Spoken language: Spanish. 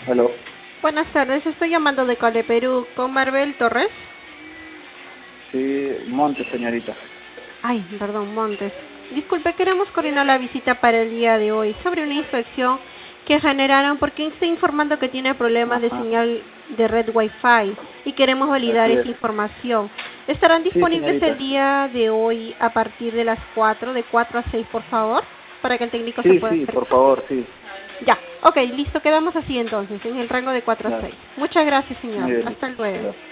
Aló. Buenas tardes, estoy llamando de Cole Perú con Maribel Torres. Sí, Montes, señorita. Ay, perdón, Montes. Disculpe, queremos coordinar la visita para el día de hoy sobre una inspección que generaron porque estoy informando que tiene problemas de Ajá, señal de red Wi-Fi y queremos validar así es. esa información. ¿Estarán Sí, disponibles el señorita. día de hoy a partir de las 4, de 4 a 6, por favor? Para que el técnico se Sí, pueda sí, por acercar. favor, sí. Ya, ok, listo, quedamos así entonces, en el rango de 4 a Ya, 6. Muchas gracias, muy señor. bien. Hasta luego. Ya.